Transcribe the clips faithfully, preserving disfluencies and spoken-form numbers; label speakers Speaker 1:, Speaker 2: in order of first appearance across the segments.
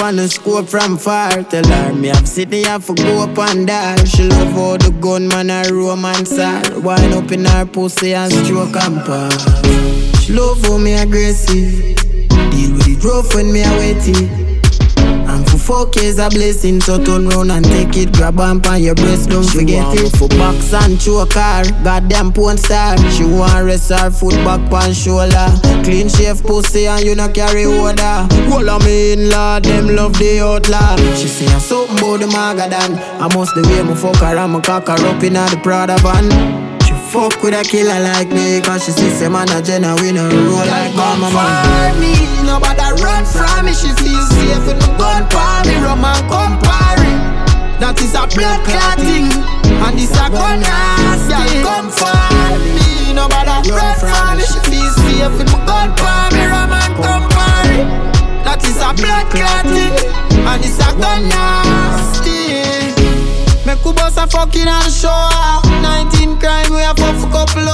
Speaker 1: on the scope from far. Tell her me have city have to go up and die. She love how the gunman a romance her. Wind up in her pussy and stroke and pass. She love how me aggressive. Deal with it rough when me a wetty. And for fuck is a blessing, so turn round and take it. Grab on pan your breast, don't she forget it. For box and choke her, goddamn porn star. She want rest her foot back pan shoulder. Clean shave pussy and you no carry water. All of me in law, them love the outlaw. She say a something about the magadan. I must the way me fuck her and me cock her up in the Prada van. Fuck with a killer like me, cause she sees a man a genuine and roll like mama man.
Speaker 2: Me, nobody run from me. She feels safe with my gun for me. Rum and Campari, that is a blood clotting, and this a gun nasty. Come for me, nobody run from me. She feels safe with my gun for me. Rum and Campari, that is a blood clotting, and this a gun nasty. Me could bust a fucking and show her. nineteen crime, we a fuck for couple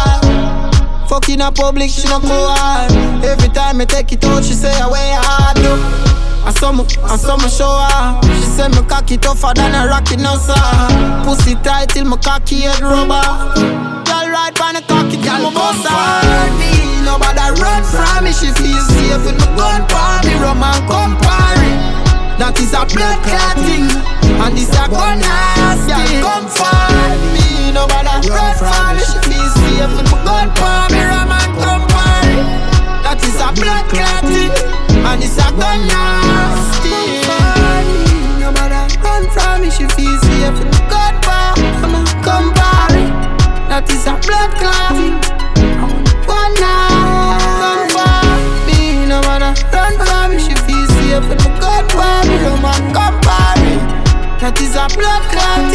Speaker 2: hours. Fucking a public, she no go hard. Every time me take it out, she say I way hard up. I saw me, I saw me show her. She say me cocky tougher than a rocket no sir. Pussy tight till me cocky head rubber. Girl ride on the cocky till me bust her. Nobody run from me, she feels safe with my gun for me. Rum and Campari, that is a blood clotting, and this a gun nasty. Come for me, nobody run from me. She feels safe with my gun for me. Rum and Campari, that is a blood clotting, and this a gun nasty. Nobody run from me. She feels safe with my gun for me. Rum and Campari, that is a blood clotting, gun nasty. Come for me, nobody run from me. She feels safe with my gun for me. Rum and Campari, that is a blood clot.